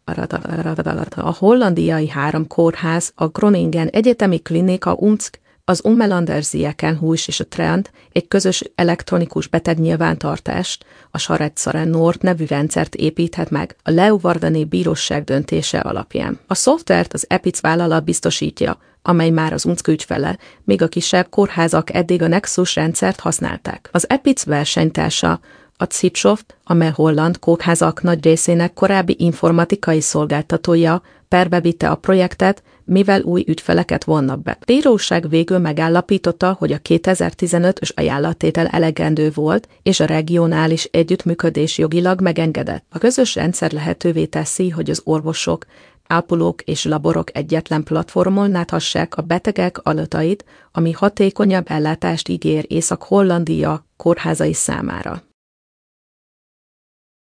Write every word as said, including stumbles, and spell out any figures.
A hollandiai három kórház, a Groningen Egyetemi Klinika Unck, az Ummelander Ziekenhuis és a Trent egy közös elektronikus betegnyilvántartást, a Saretsaren Nord nevű rendszert építhet meg a Leeuwardeni Bíróság döntése alapján. A szoftvert az Epic vállalat biztosítja, amely már az Unck ügyfele, míg a kisebb kórházak eddig a Nexus rendszert használták. Az Epic versenytársa a Zipsoft, amely holland kórházak nagy részének korábbi informatikai szolgáltatója, perbe vitte a projektet, mivel új ügyfeleket vonnak be. A bíróság végül megállapította, hogy a kétezer-tizenötös ajánlattétel elegendő volt, és a regionális együttműködés jogilag megengedett. A közös rendszer lehetővé teszi, hogy az orvosok, ápolók és laborok egyetlen platformon láthassák a betegek adatait, ami hatékonyabb ellátást ígér Észak-Hollandia kórházai számára.